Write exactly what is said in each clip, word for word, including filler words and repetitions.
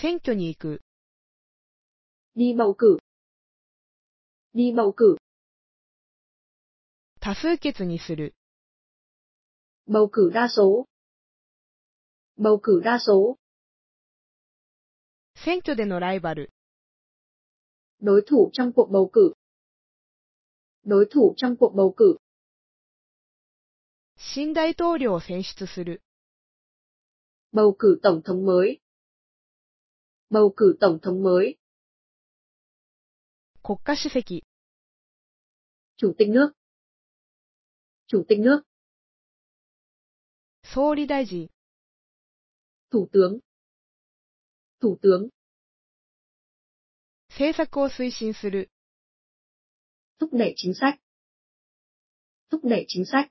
選挙に行く。 đi bầu cử, đi bầu cử, 多数決にする。 bầu cử đa số, bầu cử đa số, 選挙でのライバル。 đối thủ trong cuộc bầu cử, đối thủ trong cuộc bầu cử, 新大統領を選出する。 bầu cử tổng thống mới, bầu cử tổng thống mới, 国家主席。 chủ tịch nước, chủ tịch nước, 総理大臣。 thủ tướng, thủ tướng, 政策を推進する。 thúc đẩy chính sách, thúc đẩy chính sách,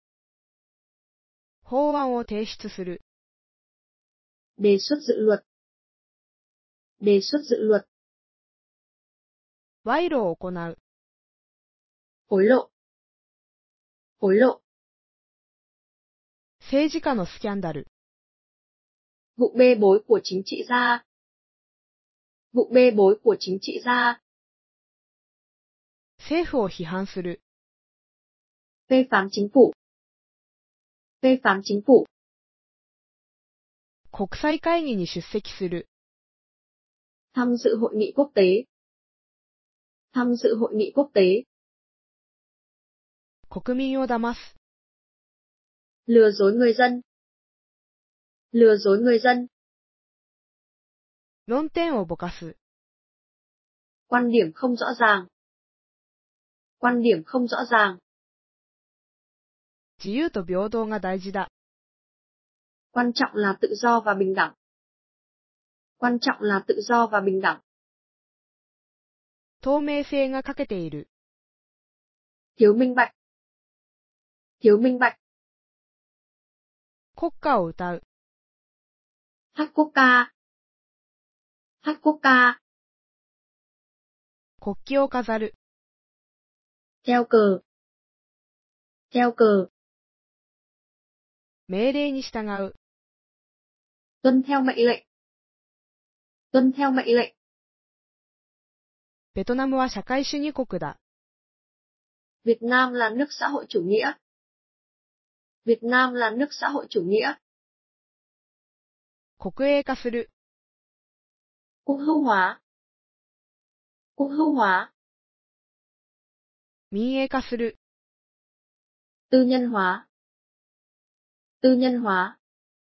法案を提出する。 đề xuất dự luật, đề xuất dự luật, 賄賂を行う。 hối lộ, hối lộ, 政治家のスキャンダル。 vụ bê bối của chính trị gia, vụ bê bối của chính trị gia, 政府を批判する。 phê phán chính phủ, phê phán chính phủ, 国際会議に出席する。 tham dự hội nghị quốc tế, tham dự hội nghị quốc tế, 国民を騙す。 lừa dối người dân, lừa dối người dân, 論点をぼかす。 quan điểm không rõ ràng, quan điểm không rõ ràng, 自由と平等が大事だ。 quan trọng là tự do và bình đẳng, quan trọng là tự do và bình đẳng, 透明性が欠けている。 thiếu minh bạch, thiếu minh bạch, 国歌を歌う。 hát quốc ca, hát quốc ca, 国旗を飾る。 treo cờ, treo cờ, 命令に従う。 tuân theo mệnh lệnh, tuân theo mệnh lệnh, ベトナムは社会主義国だ。 Việt Nam là nước xã hội chủ nghĩa, Việt Nam là nước xã hội chủ nghĩa, 国営化する。 quốc hữu hóa, quốc hữu hóa, 民営化する。 tư nhân hóa, tư nhân hóa,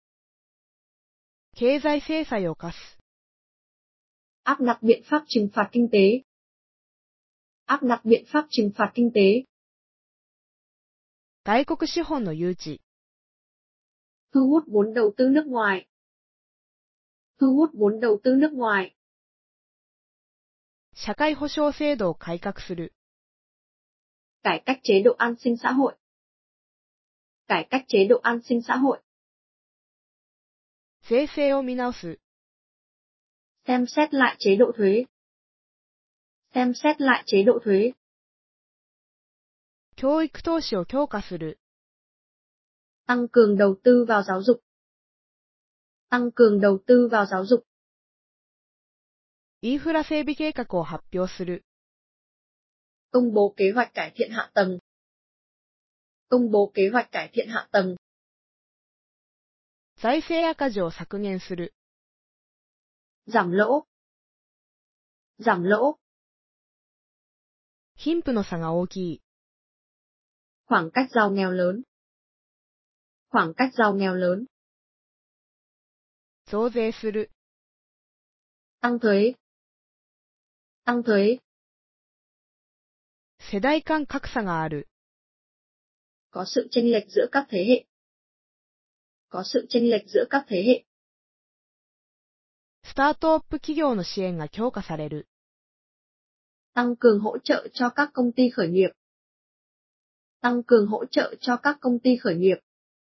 経済制裁を科す。 áp đặt biện pháp trừng phạt kinh tế, áp đặt biện pháp trừng phạt kinh tế, 外国資本の誘致。 thu hút vốn đầu tư nước ngoài, thu hút vốn đầu tư nước ngoài, 社会保障制度を改革する。 cải cách chế độ an sinh xã hội, cải cách chế độ an sinh xã hội, 税制を見直す。 xem xét lại chế độ thuế, xem xét lại chế độ thuế, 教育投資を強化する。 tăng cường đầu tư vào giáo dục, tăng cường đầu tư vào giáo dục, インフラ整備計画を発表する。 công bố kế hoạch cải thiện hạ tầng, công bố kế hoạch cải thiện hạ tầng, 財政赤字を削減する。 giảm lỗ, giảm lỗ, 貧富の差が大きい。 khoảng cách giàu nghèo lớn, khoảng cách giàu nghèo lớn, 増税する。 tăng thuế, tăng thuế, 世代間格差がある。 có sự chênh lệch giữa các thế hệ, có sự chênh lệch giữa các thế hệ, スタートアップ企業の支援が強化される。 tăng cường hỗ trợ cho các công ty khởi nghiệp, tăng cường hỗ trợ cho các công ty khởi nghiệp,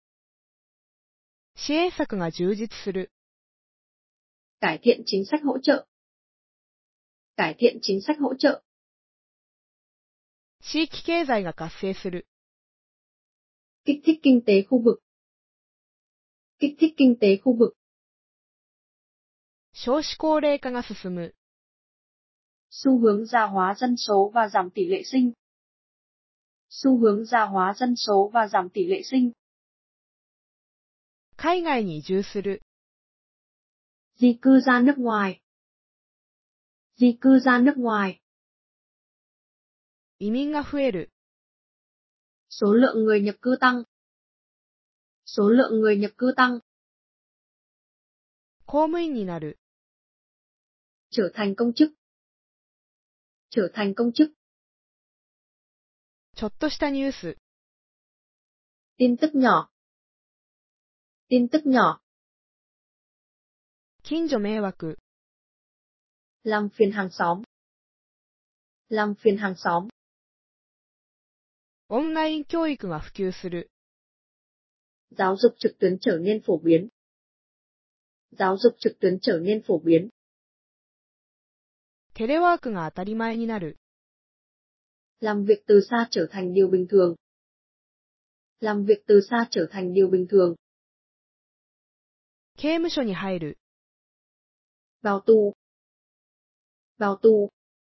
支援策が充実する。 cải thiện chính sách hỗ trợ, cải thiện chính sách hỗ trợ, 地域経済が活性する。 kích thích kinh tế khu vực, kích thích kinh tế khu vực, 少子高齢化が進む。 Xu hướng già hóa dân số và giảm tỷ lệ sinh. Xu hướng già hóa dân số và giảm tỷ lệ sinh. 海外に移住する。 Di cư ra nước ngoài. Di cư ra nước ngoài. 移民が増える。 Số lượng người nhập cư tăng. Số lượng người nhập cư tăng. 公務員になる。 Trở thành công chức. Trở thành công chức. ちょっとしたニュース。 Tin tức nhỏ. Tin tức nhỏ. 近所迷惑。 Làm phiền hàng xóm. Làm phiền hàng xóm. オンライン教育が普及する。 Giáo dục trực tuyến trở nên phổ biến. Giáo dục trực tuyến trở nên phổ biến. テレワークが当たり前になる。 Làm việc từ xa trở thành điều bình thường. Làm việc từ xa trở thành điều bình thường. 刑務所に入る。 Vào tù. Vào tù.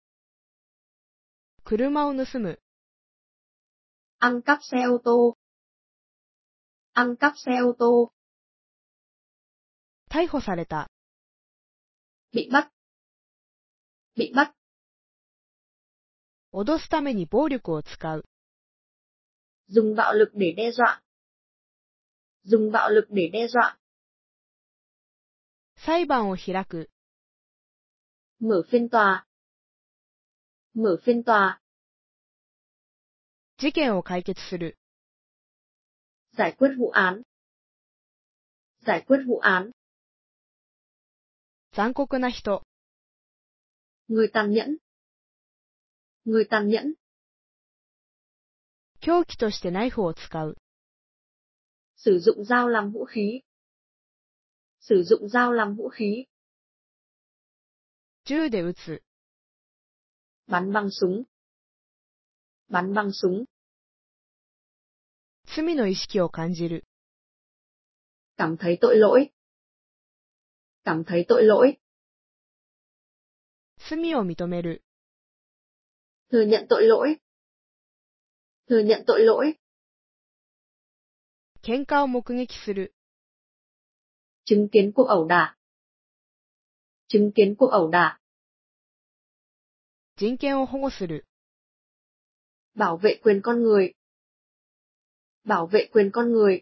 車を盗む。 Ăn cắp xe ô tô. Ăn cắp xe ô tô. 逮捕された。 Bị bắt. Bị bắt. 脅すために暴力を使う。 Dùng bạo lực để đe dọa. Dùng bạo lực để đe dọa. 裁判を開く。 Mở phiên tòa. Mở phiên tòa. 事件を解決する。 Giải quyết vụ án. Giải quyết vụ án. 残酷な人。 Người tàn nhẫn. Người tàn nhẫn. 凶器としてナイフを使う。 Sử dụng dao làm vũ khí. Sử dụng dao làm vũ khí. 銃で撃つ。 Bắn bằng súng. Bắn bằng súng. 罪の意識を感じる。 Cảm thấy tội lỗi. Cảm thấy tội lỗi. 罪を認める。 Thừa nhận tội lỗi. Thừa nhận tội lỗi. 喧嘩を目撃する。 Chứng kiến cuộc ẩu đả. Chứng kiến cuộc ẩu đả. 人権を保護する。 Bảo vệ quyền con người. Bảo vệ quyền con người.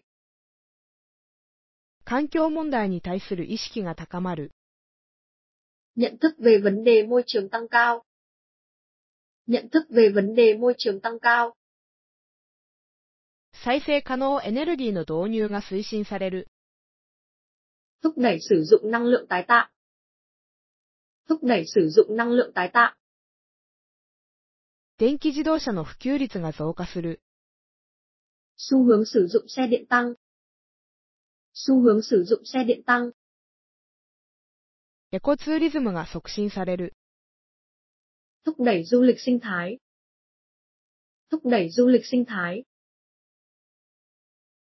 環境問題に対する意識が高まる。 Nhận thức về vấn đề môi trường tăng cao. Nhận thức về vấn đề môi trường tăng cao. 再生可能エネルギーの導入が推進される。 Thúc đẩy sử dụng năng lượng tái tạo. Thúc đẩy sử dụng năng lượng tái tạo. 電気自動車の普及率が増加する。 Xu hướng sử dụng xe điện tăng. Xu hướng sử dụng xe điện tăng. エコツーリズムが促進される。 Thúc đẩy du lịch sinh thái. Thúc đẩy du lịch sinh thái.